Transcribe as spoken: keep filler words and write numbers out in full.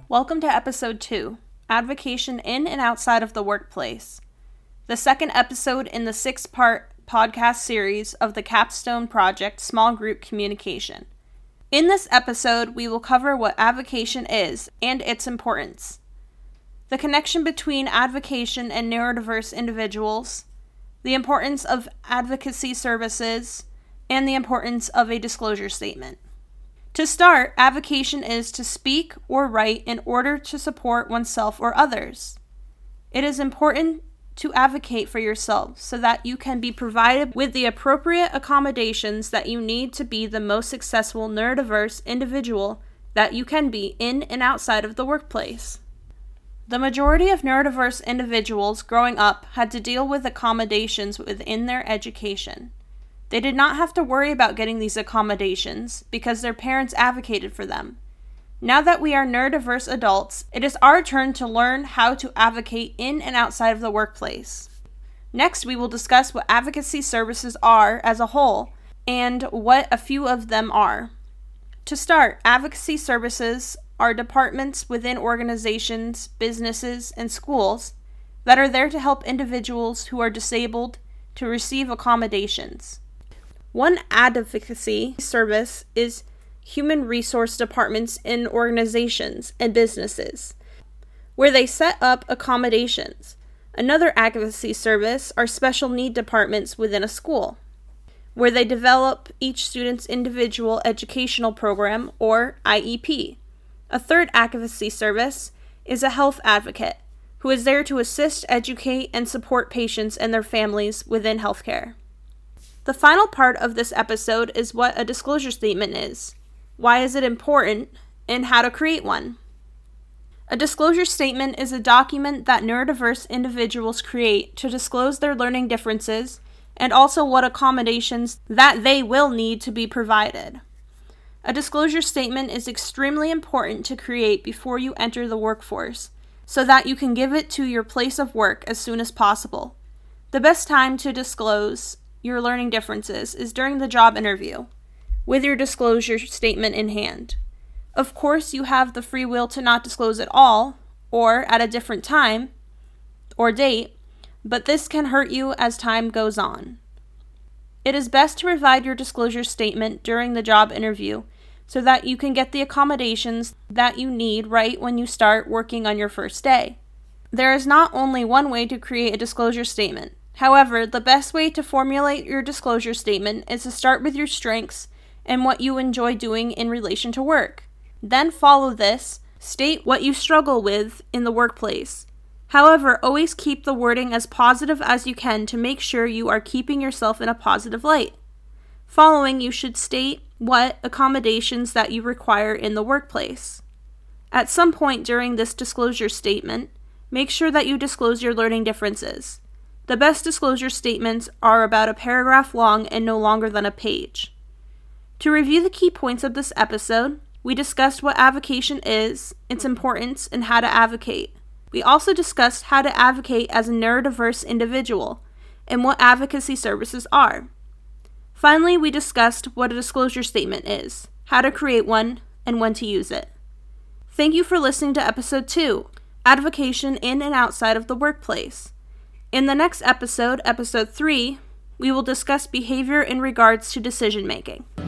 Welcome to Episode two, Advocation in and Outside of the Workplace, the second episode in the six-part podcast series of the Capstone Project Small Group Communication. In this episode, we will cover what advocation is and its importance, the connection between advocation and neurodiverse individuals, the importance of advocacy services, and the importance of a disclosure statement. To start, advocation is to speak or write in order to support oneself or others. It is important to advocate for yourself so that you can be provided with the appropriate accommodations that you need to be the most successful neurodiverse individual that you can be in and outside of the workplace. The majority of neurodiverse individuals growing up had to deal with accommodations within their education. They did not have to worry about getting these accommodations because their parents advocated for them. Now that we are neurodiverse adults, it is our turn to learn how to advocate in and outside of the workplace. Next, we will discuss what advocacy services are as a whole and what a few of them are. To start, advocacy services are departments within organizations, businesses, and schools that are there to help individuals who are disabled to receive accommodations. One advocacy service is human resource departments in organizations and businesses, where they set up accommodations. Another advocacy service are special need departments within a school, where they develop each student's individual educational program, or I E P. A third advocacy service is a health advocate, who is there to assist, educate, and support patients and their families within healthcare. The final part of this episode is what a disclosure statement is, why is it important, and how to create one. A disclosure statement is a document that neurodiverse individuals create to disclose their learning differences and also what accommodations that they will need to be provided. A disclosure statement is extremely important to create before you enter the workforce, so that you can give it to your place of work as soon as possible. The best time to disclose your learning differences is during the job interview, with your disclosure statement in hand. Of course, you have the free will to not disclose at all, or at a different time or date, but this can hurt you as time goes on. It is best to provide your disclosure statement during the job interview so that you can get the accommodations that you need right when you start working on your first day. There is not only one way to create a disclosure statement. However, the best way to formulate your disclosure statement is to start with your strengths and what you enjoy doing in relation to work. Then follow this, state what you struggle with in the workplace. However, always keep the wording as positive as you can to make sure you are keeping yourself in a positive light. Following, you should state what accommodations that you require in the workplace. At some point during this disclosure statement, make sure that you disclose your learning differences. The best disclosure statements are about a paragraph long and no longer than a page. To review the key points of this episode, we discussed what advocation is, its importance, and how to advocate. We also discussed how to advocate as a neurodiverse individual and what advocacy services are. Finally, we discussed what a disclosure statement is, how to create one, and when to use it. Thank you for listening to Episode two, Advocation in and Outside of the Workplace. In the next episode, Episode three, we will discuss behavior in regards to decision making.